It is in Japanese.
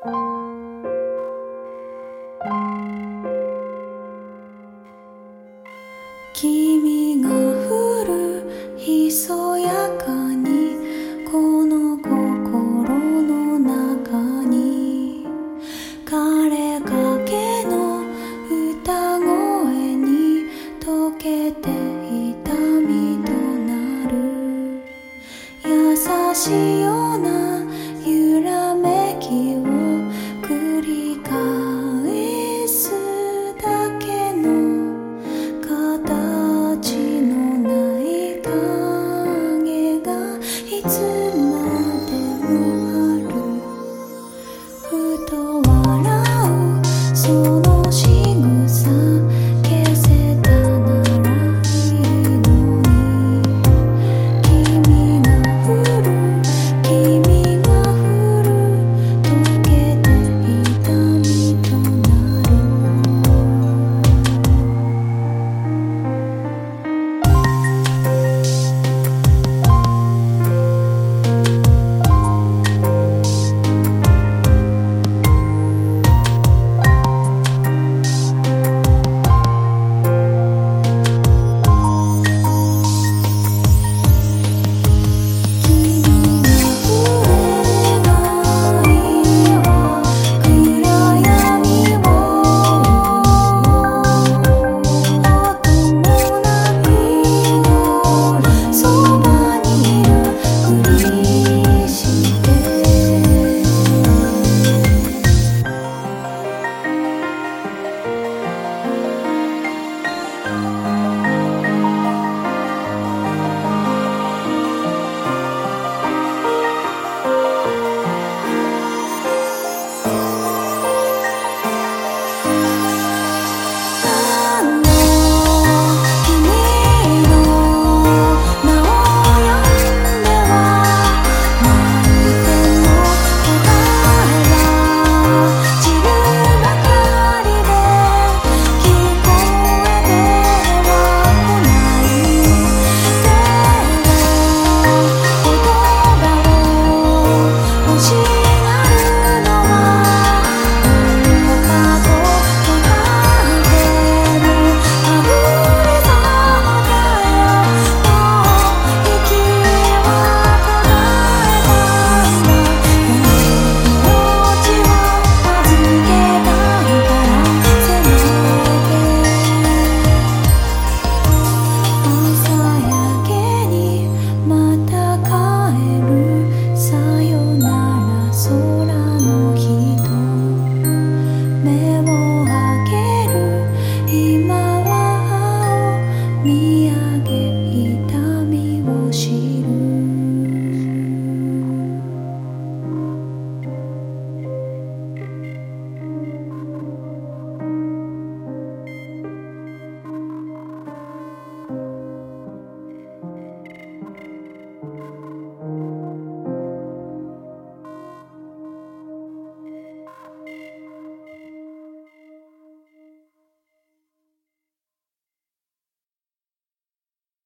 君が降るひそやかにこの心の中に枯れかけの歌声に溶けて痛みとなる優しいような揺らめきを繰り返すだけの形のない影がいつまでもあるふと笑うその仕草消せたならいいのに君が降る君が降る溶けて痛みとなる目を開ける今は青